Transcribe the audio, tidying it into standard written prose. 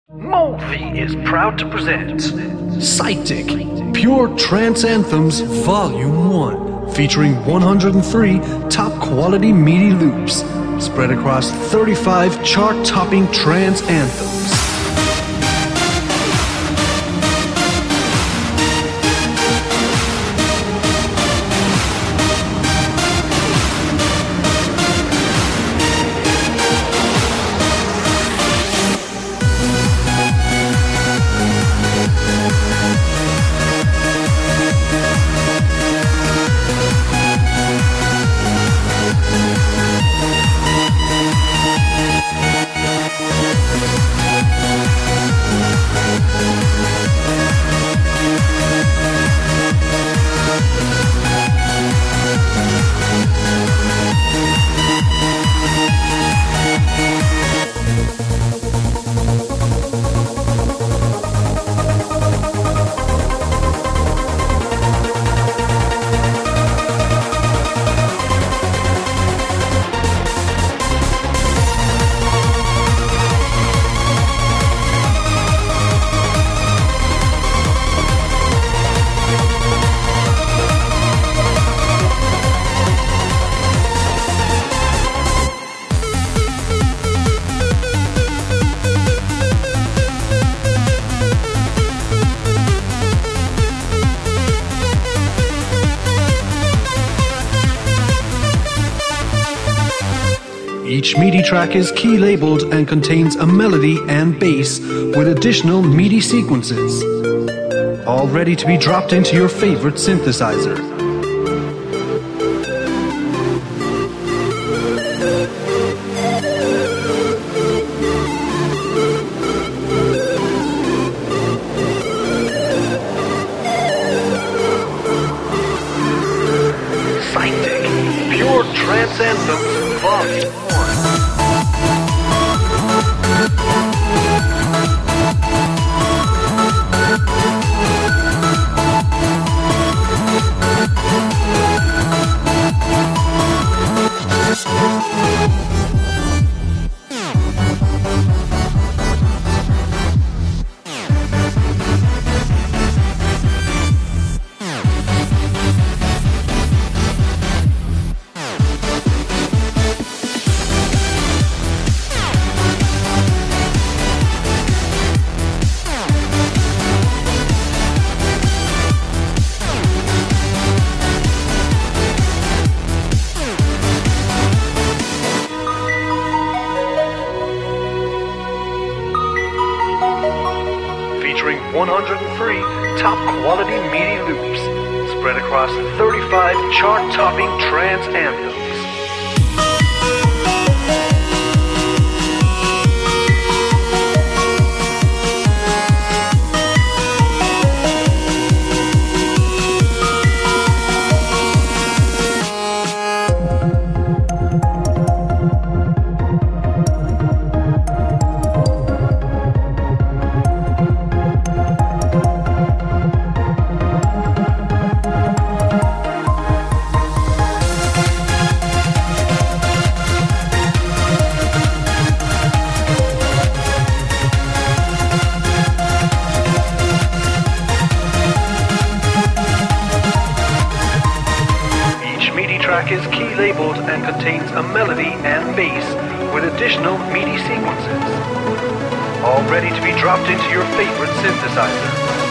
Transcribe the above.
Movi is proud to present Psychic Pure Trance Anthems Volume 1, featuring 103 top quality meaty loops spread across 35 chart-topping trance anthems. Each MIDI track is key labeled and contains a melody and bass with additional MIDI sequences, all ready to be dropped into your favorite synthesizer. Psychic Pure Trance Anthems Volume 1. Featuring 103 top quality MIDI loops spread across 35 chart-topping trance anthems. Track is key labeled and contains a melody and bass with additional MIDI sequences, all ready to be dropped into your favorite synthesizer.